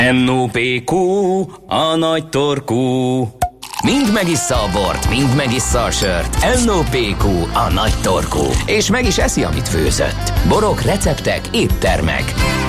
NOPQ, a nagy torkú. Mind megissza a bort, mind megissza a sört. NOPQ, a nagy torkú. És meg is eszi, amit főzött. Borok, receptek, éttermek.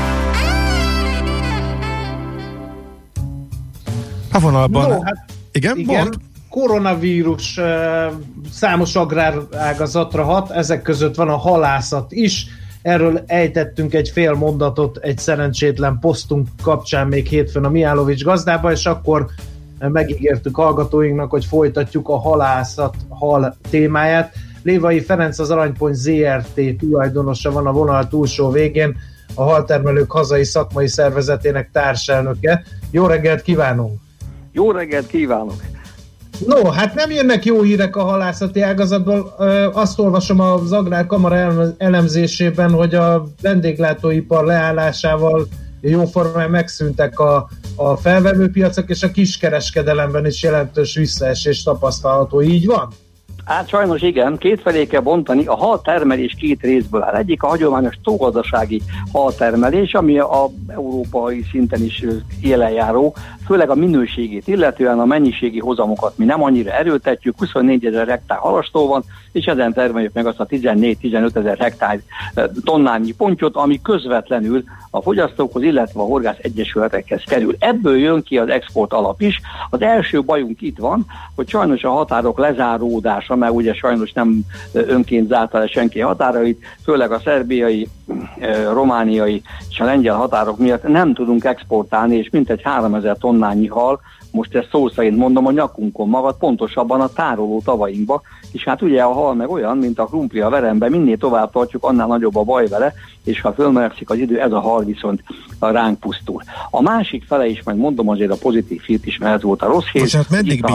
A vonalban. No, hát igen. Koronavírus számos agrárágazatra hat, ezek között van a halászat is. Erről ejtettünk egy fél mondatot egy szerencsétlen posztunk kapcsán még hétfőn a Mihálovics gazdába, és akkor megígértük hallgatóinknak, hogy folytatjuk a hal témáját. Lévai Ferenc, az Aranypont ZRT tulajdonosa van a vonal túlsó végén, a haltermelők hazai szakmai szervezetének társelnöke. Jó reggelt kívánunk! Jó reggelt kívánok! No, hát nem jönnek jó hírek a halászati ágazatból. Azt olvasom az Agrárkamara elemzésében, hogy a vendéglátóipar leállásával jóformán megszűntek a felvevőpiacok, és a kiskereskedelemben is jelentős visszaesés tapasztalható. Így van? Hát sajnos igen, kétfelé kell bontani. A haltermelés két részből áll. Egyik a hagyományos tógazdasági haltermelés, ami a európai szinten is élenjáró, főleg a minőségét, illetően a mennyiségi hozamokat mi nem annyira erőltetjük, 24 000 hektár halastó van, és ezen termeljük meg azt a 14-15 000 hektár tonnányi pontyot, ami közvetlenül a fogyasztókhoz, illetve a horgász egyesületekhez kerül. Ebből jön ki az export alap is. Az első bajunk itt van, hogy sajnos a határok lezáródása, mert ugye sajnos nem önként zárta le senki határait, főleg a szerbiai, romániai és a lengyel határok miatt nem tudunk exportálni, és mintegy 3000 tonnányi hal, most ezt szó szerint mondom, a nyakunkon magad, pontosabban a tároló tavainkba, és hát ugye a hal meg olyan, mint a krumpli a verembe, minél tovább tartjuk, annál nagyobb a baj vele, és ha fölmelegszik az idő, ez a hal viszont ránk pusztul. A másik fele is, meg mondom azért a pozitív hírt is, mert ez volt a rossz hír. Most hát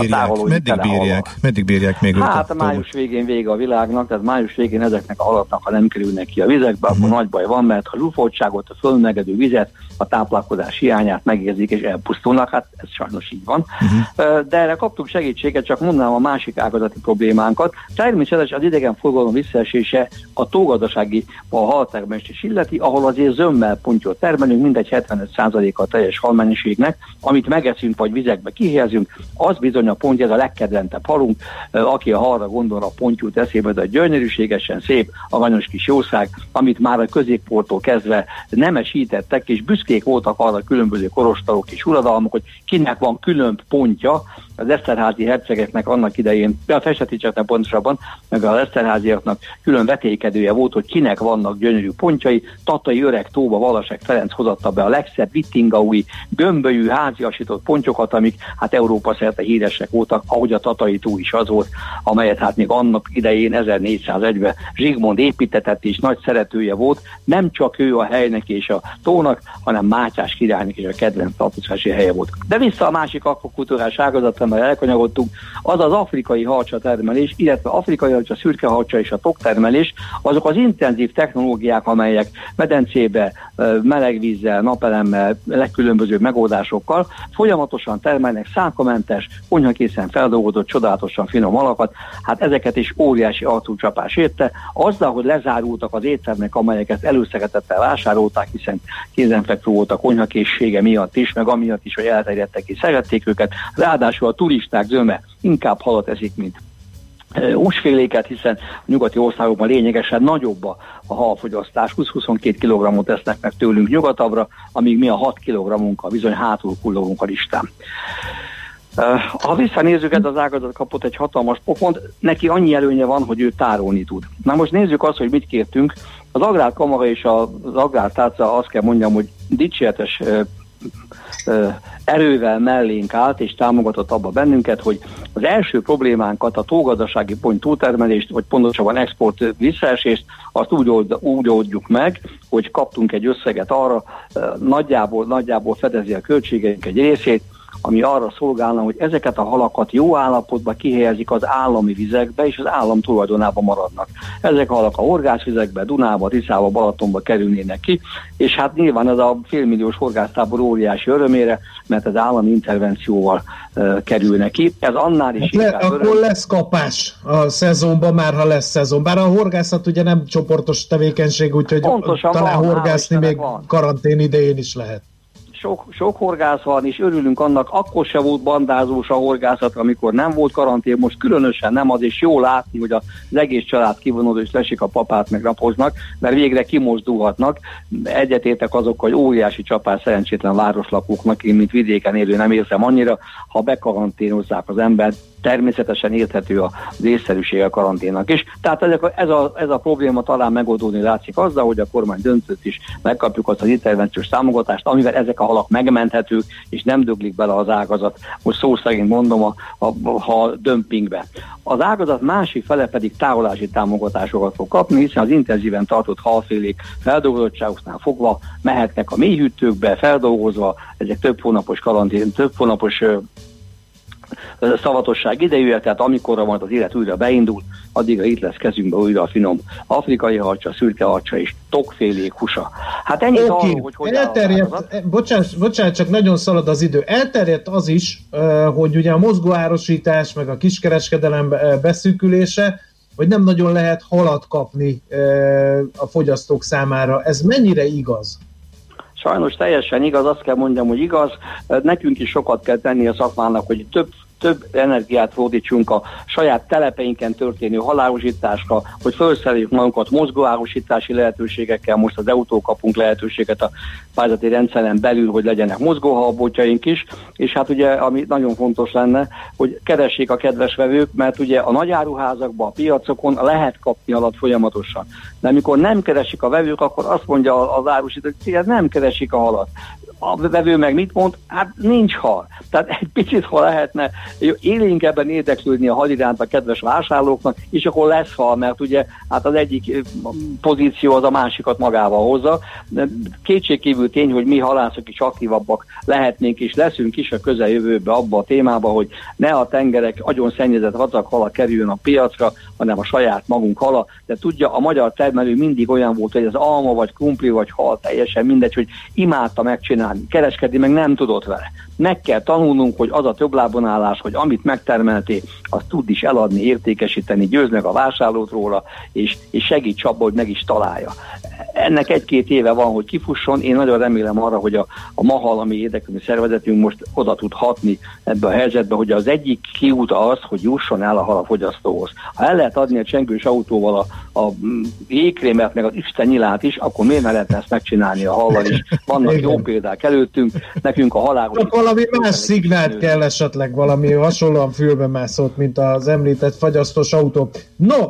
meddig bírják még őket? Hát május végén vége a világnak, tehát május végén ezeknek a halaknak, ha nem kerülnek ki a vizekbe, akkor nagy baj van, mert a zsúfoltságot, a fölmelegedő vizet, a táplálkozás hiányát megérzik és elpusztulnak, hát ez sajnos így van. De erre kaptunk segítséget, csak mondanám a másik ágazati problémánkat. Természetesen az idegenforgalom visszaesése a tógazdasági, a haltermelést is illeti, ahol azért zömmel pontyot termelünk, mindegy 75%-a a teljes halmennyiségnek, amit megeszünk vagy vizekbe kihelyezünk, az bizony a ponty, ez a legkedventebb halunk, aki a halra gondol, a pontyút eszébe, de gyönyörűségesen szép, aranyos kis jószág, amit már a középkortól kezdve nemesítettek, és büszkék voltak arra különböző korostalok és uradalmak, hogy kinek van külön pontja. Az Eszterházi hercegeknek annak idején, a Festeticsaknak pontosabban, meg az Eszterháziaknak külön vetékedője volt, hogy kinek vannak gyönyörű pontjai. Tatai Öreg Tóba Valasek Ferenc hozatta be a legszebb vittingaui, gömbölyű, háziasított pontyokat, amik hát Európa szerte híresek voltak, ahogy a Tatai tó is az volt, amelyet hát még annak idején 1401-ben Zsigmond építetett és nagy szeretője volt. Nem csak ő a helynek és a tónak, hanem Mátyás királynak is a kedvenc tartózkodási helye volt. De vissza a másik akvakultúrás ágazatra, mert elkanyagodtunk, az az afrikai harcsa termelés, illetve afrikai harcsa, szürke harcsa és a toktermelés, azok az intenzív technológiák, amelyek medencébe, melegvízzel, napelemmel, legkülönbözőbb megoldásokkal folyamatosan termelnek szálkamentes, konyhakészen feldolgozott, csodálatosan finom halakat, hát ezeket is óriási arcúcsapás érte. Azzal, hogy lezárultak az éttermek, amelyeket előszeretettel vásárolták, hiszen kézenfekvő volt a konyhakészsége miatt is, meg amiatt is, hogy elterjedtek és szerették őket, ráadásul a turisták zöme inkább halat eszik, mint húsféléket, hiszen a nyugati országokban lényegesen nagyobb a halfogyasztás, 20-22 kg-ot tesznek meg tőlünk nyugatabbra, amíg mi a 6 kg-unkkal bizony hátul kullogunk a listán. Ha visszanézzük, ez az ágazat kapott egy hatalmas pofont, neki annyi előnye van, hogy ő tárolni tud. Na most nézzük azt, hogy mit kértünk. Az Agrárkamara és az Agrártárca, azt kell mondjam, hogy dicséretes erővel mellénk állt és támogatott abba bennünket, hogy az első problémánkat, a tógazdasági pont túltermelést, vagy pontosabban export visszaesést, azt úgy oldjuk meg, hogy kaptunk egy összeget arra, nagyjából fedezi a költségeink egy részét, ami arra szolgálna, hogy ezeket a halakat jó állapotban kihelyezik az állami vizekbe, és az állam tulajdonában maradnak. Ezek a halak a horgászvizekbe, Dunába, Tiszába, Balatonba kerülnének ki, és hát nyilván ez a félmilliós horgásztábor óriási örömére, mert az állami intervencióval kerülnek ki. Ez annál is akkor lesz kapás a szezonban, már ha lesz szezon. Bár a horgászat ugye nem csoportos tevékenység, úgyhogy pontosan talán horgászni még karantén idején is lehet. sok horgász van, és örülünk annak, akkor se volt bandázós a horgászat, amikor nem volt karantén, most különösen nem az, és jó látni, hogy az egész család kivonul, és lesik a papát, meg napoznak, mert végre kimozdulhatnak. Egyetértek azokkal, hogy óriási csapás szerencsétlen városlakóknak, én mint vidéken élő nem érzem annyira, ha bekaranténozzák az embert, természetesen érthető az észszerűség a karanténnak is. Tehát ez a probléma talán megoldódni látszik azzal, hogy a kormány döntött is, megkapjuk azt az intervenciós támogatást, amivel ezek a halak megmenthetők, és nem döglik bele az ágazat, most szó szerint mondom, a dömpingbe. Az ágazat másik fele pedig tárolási támogatásokat fog kapni, hiszen az intenzíven tartott halfélék feldolgozottságoknál fogva mehetnek a mélyhűtőkbe, feldolgozva, ezek több hónapos karantén, több hónapos szavatosság idejűje, tehát amikorra van az élet újra beindul, addigra itt lesz kezünkbe újra a finom afrikai harcsa, szürke harcsa és tokfélék húsa. Hát ennyit arról, hogy elterjedt, bocsánat, csak nagyon szalad az idő. Elterjedt az is, hogy ugye a mozgóárosítás, meg a kiskereskedelem beszűkülése, hogy nem nagyon lehet halat kapni a fogyasztók számára. Ez mennyire igaz? Sajnos teljesen igaz, azt kell mondjam, hogy igaz. Nekünk is sokat kell tenni a szakmának, hogy több energiát fordítsunk a saját telepeinken történő halárosításra, hogy felszereljük magunkat mozgóárosítási lehetőségekkel, most az EU-tól kapunk lehetőséget a pályázati rendszeren belül, hogy legyenek mozgóhalbotjaink is, és hát ugye, ami nagyon fontos lenne, hogy keressék a kedves vevők, mert ugye a nagyáruházakban, a piacokon lehet kapni halat folyamatosan. De amikor nem keresik a vevők, akkor azt mondja az árusító, hogy nem keresik a halat. A vevő meg mit mond? Hát nincs hal. Tehát egy picit, ha lehetne élénkebben érdeklődni a hal iránt a kedves vásárlóknak, és akkor lesz hal, mert ugye hát az egyik pozíció az a másikat magával hozza. Kétségkívül tény, hogy mi halászok is aktívabbak lehetnénk, és leszünk is a közeljövőben abba a témába, hogy ne a tengerek agyon szennyezett vacak hala kerüljön a piacra, hanem a saját magunk hala. De tudja, a magyar termelő mindig olyan volt, hogy az alma, vagy krumpli, vagy hal, teljesen mindegy, hogy imádta megcsinálni, kereskedni meg nem tudott vele. Meg kell tanulnunk, hogy az a többlábonállás, hogy amit megtermelté, azt tud is eladni, értékesíteni, győz meg a vásárlót róla, és segíts abba, hogy meg is találja. Ennek 1-2 éve van, hogy kifusson. Én nagyon remélem arra, hogy a MAHAL, ami érdeklődő szervezetünk most oda tud hatni ebbe a helyzetbe, hogy az egyik kiút az, hogy jusson el a hal a fogyasztóhoz. Ha el lehet adni a csengős autóval a jégkrémet, meg az Isten nyilát is, akkor miért ne lehetne ezt megcsinálni a hallal is? Vannak jó példák előttünk, nekünk a halálos... Valami más szignált kell esetleg, valami hasonlóan fülbe mászott, mint az említett fagyasztós autó. No,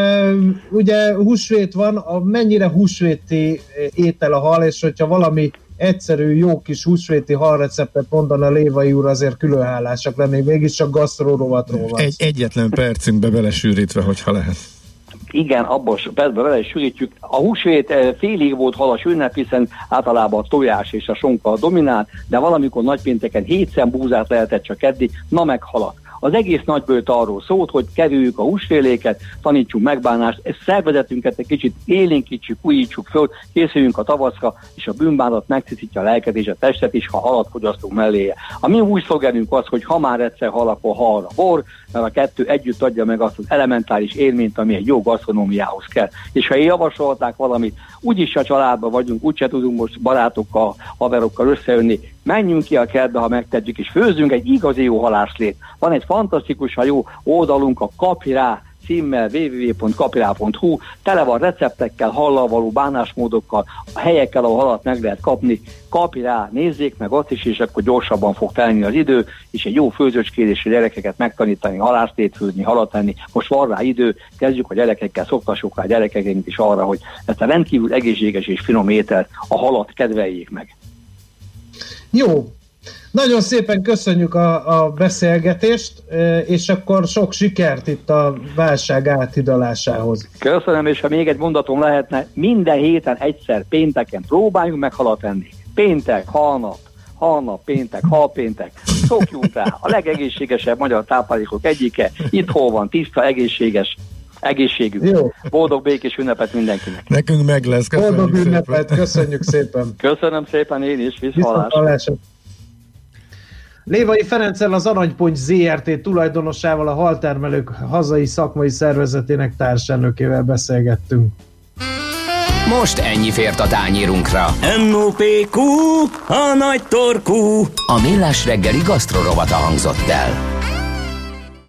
ugye húsvét van, mennyire húsvéti étel a hal, és hogyha valami egyszerű, jó kis húsvéti halreceptet mondana Lévai úr, azért külön hálásak lennék, mégiscsak gasztrorovatról van. Egyetlen percünkbe belesűrítve, hogyha lehet. Igen, abban percben vele is sűrítjük. A húsvét félig volt halas ünnep, hiszen általában a tojás és a sonka dominált, de valamikor nagypénteken 7 szem búzát lehetett csak eddig, na meg halat. Az egész nagybőt arról szólt, hogy kerüljük a húsféléket, tanítsunk megbánást, ezt szervezetünket egy kicsit élénkítsük, újítsuk föl, készüljünk a tavaszra, és a bűnbánat megtisztítja a lelket és a testet is, ha halat fogyasztunk melléje. A mi új szlogenünk az, hogy ha már egyszer hal, akkor halra bor, mert a kettő együtt adja meg azt az elementáris élményt, ami egy jó gasztronómiához kell. És ha javasolták valamit, úgyis a családban vagyunk, úgyse tudunk most barátokkal, haverokkal összejönni, menjünk ki a kertbe, ha megtettük, és főzzünk egy igazi jó halászlét. Van egy fantasztikusan jó oldalunk, a Kapirá címmel www.kapirá.hu, tele van receptekkel, hallal való bánásmódokkal, a helyekkel, ahol halat meg lehet kapni. Kapirá, nézzék meg azt is, és akkor gyorsabban fog telni az idő, és egy jó főzőskérésre gyerekeket megtanítani, halászlét főzni, halat enni. Most van rá idő, kezdjük a gyerekekkel, szoktassuk rá a gyerekeink is arra, hogy ezt a rendkívül egészséges és finom ételt, a halat kedveljék meg. Jó, nagyon szépen köszönjük a beszélgetést, és akkor sok sikert itt a válság áthidalásához. Köszönöm, és ha még egy mondatom lehetne, minden héten egyszer pénteken próbáljunk meg halat enni. Péntek, halnap, péntek, halpéntek. Szokjunk rá, a legegészségesebb magyar táplálékok egyike, itt hol van, tiszta, egészséges egészségük. Jó. Boldog, békés ünnepet mindenkinek. Nekünk meg lesz. Boldog ünnepet, köszönjük szépen. Köszönöm szépen én is, viszontlátásra. Lévai Ferenccel, az Aranyponty ZRT tulajdonosával, a haltermelők hazai szakmai szervezetének társelnökével beszélgettünk. most ennyi fért a tányérunkra. NOPQ, a nagy torkú. A Millás reggeli gasztrorovata hangzott el.